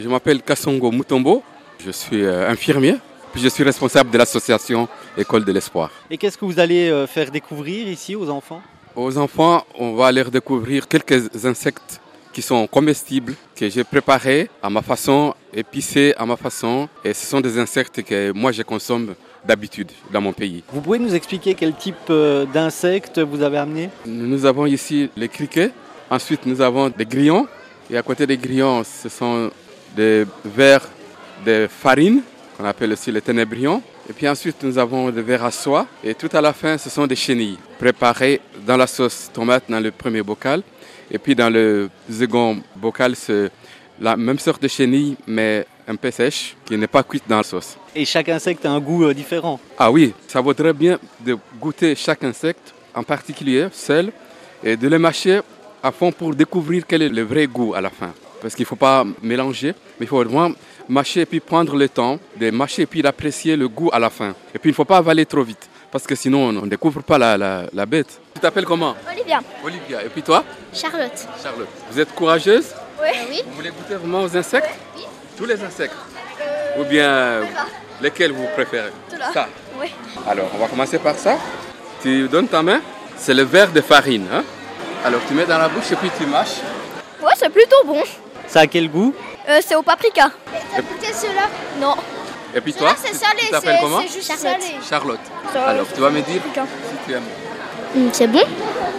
m'appelle Kassongo Mutombo, je suis infirmier, puis je suis responsable de l'association École de l'Espoir. Et qu'est-ce que vous allez faire découvrir ici aux enfants? Aux enfants, on va leur découvrir quelques insectes qui sont comestibles, que j'ai préparés à ma façon, épicés à ma façon. Et ce sont des insectes que moi je consomme d'habitude dans mon pays. Vous pouvez nous expliquer quel type d'insectes vous avez amené? Nous avons ici les criquets, ensuite nous avons des grillons. Et à côté des grillons, ce sont des vers de farine, qu'on appelle aussi les ténébrions. Et puis ensuite, nous avons des vers à soie. Et tout à la fin, ce sont des chenilles préparées dans la sauce tomate dans le premier bocal. Et puis dans le second bocal, c'est la même sorte de chenille, mais un peu sèche, qui n'est pas cuite dans la sauce. Et chaque insecte a un goût différent? Ah oui, ça vaudrait bien de goûter chaque insecte, en particulier seul, et de le mâcher à fond pour découvrir quel est le vrai goût à la fin. Parce qu'il ne faut pas mélanger, mais il faut vraiment mâcher et puis prendre le temps de mâcher et puis d'apprécier le goût à la fin. Et puis il ne faut pas avaler trop vite, parce que sinon on ne découvre pas la bête. Tu t'appelles comment? Olivia. Olivia. Et puis toi? Charlotte. Charlotte. Vous êtes courageuse? Oui. Vous voulez goûter vraiment aux insectes? Oui. Tous les insectes? Ou bien lesquels vous préférez? Tout-là. Ça. Oui. Alors on va commencer par ça. Tu donnes ta main. C'est le verre de farine. Hein? Alors tu mets dans la bouche et puis tu mâches. Ouais, c'est plutôt bon. Ça a quel goût? C'est au paprika. T'as goûté cela? Non. Et puis toi? C'est salé, Tu t'appelles comment? c'est juste Charlotte. salé. Charlotte. Alors tu vas me dire si tu aimes. C'est bon?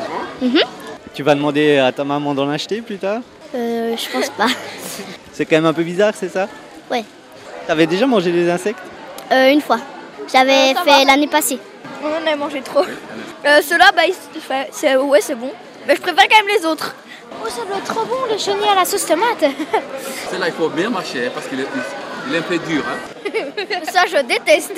Tu vas demander à ta maman d'en acheter plus tard? Je pense pas. C'est quand même un peu bizarre, c'est ça? Ouais. T'avais déjà mangé des insectes? Une fois. J'avais Ça fait va. l'année passée. On en a mangé trop. Ceux-là, bah, c'est bon. Mais je préfère quand même les autres. Oh, ça doit être trop bon, le chenille à la sauce tomate. Celui-là il faut bien mâcher parce qu'il est un peu dur. Hein? Ça, je déteste.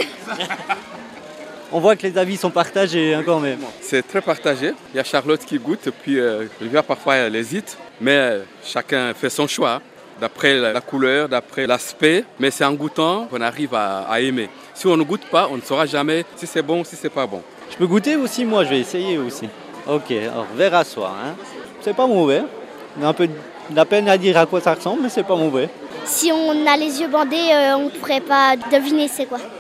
On voit que les avis sont partagés hein, quand même. C'est très partagé. Il y a Charlotte qui goûte, puis Olivia parfois elle hésite, mais chacun fait son choix. D'après la couleur, d'après l'aspect, mais c'est en goûtant qu'on arrive à aimer. Si on ne goûte pas, on ne saura jamais si c'est bon ou si c'est pas bon. Je peux goûter aussi, moi je vais essayer aussi. Ok, alors verre à soie. Hein. C'est pas mauvais. On a un peu de la peine à dire à quoi ça ressemble, mais c'est pas mauvais. Si on a les yeux bandés, on ne pourrait pas deviner c'est quoi.